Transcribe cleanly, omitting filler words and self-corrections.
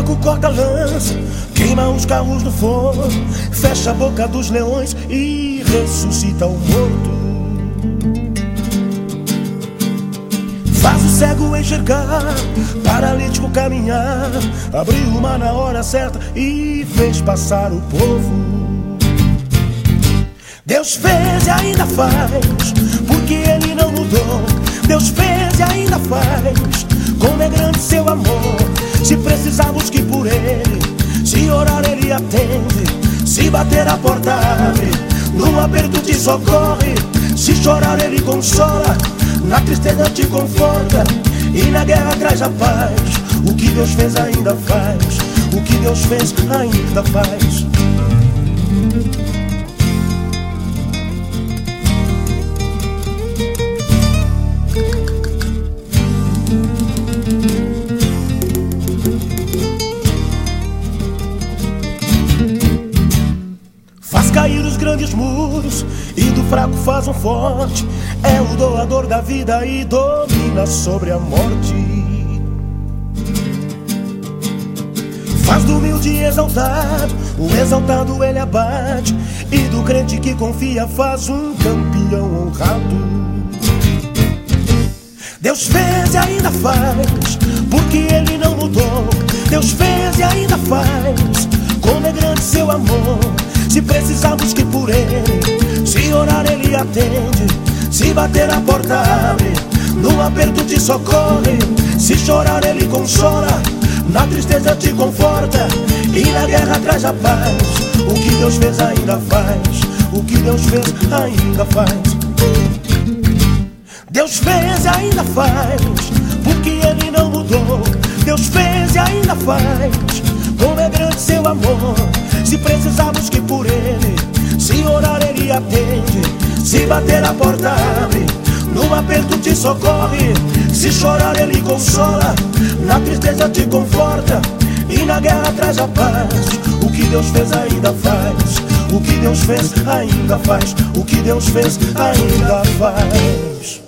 fogo corta a lança, queima os carros no fogo, fecha a boca dos leões e ressuscita o morto. Faz o cego enxergar, paralítico caminhar, abriu o mar na hora certa e fez passar o povo. Deus fez e ainda faz, porque Ele não mudou. Deus fez e ainda faz, como é grande seu amor. Se precisar, busque por Ele, se orar Ele atende, se bater a porta abre, no aperto te socorre, se chorar Ele consola, na tristeza te conforta e na guerra traz a paz. O que Deus fez ainda faz, o que Deus fez ainda faz. Faz cair os grandes muros e do fraco faz um forte. É o doador da vida e domina sobre a morte. Faz do humilde exaltado, o exaltado Ele abate, e do crente que confia faz um campeão honrado. Deus fez e ainda faz, porque Ele não mudou. Deus fez e ainda faz, como é grande seu amor. Se precisar, busque por Ele, se orar Ele atende, se bater a porta abre, no aperto te socorre, se chorar Ele consola, na tristeza te conforta e na guerra traz a paz. O que Deus fez ainda faz, o que Deus fez ainda faz. Deus fez e ainda faz, porque Ele não mudou. Deus fez e ainda faz, como é grande seu amor. Se precisar, busque por Ele, se orar Ele atende, se bater a porta abre, no aperto te socorre, se chorar Ele consola, na tristeza te conforta e na guerra traz a paz. O que Deus fez ainda faz, o que Deus fez ainda faz, o que Deus fez ainda faz.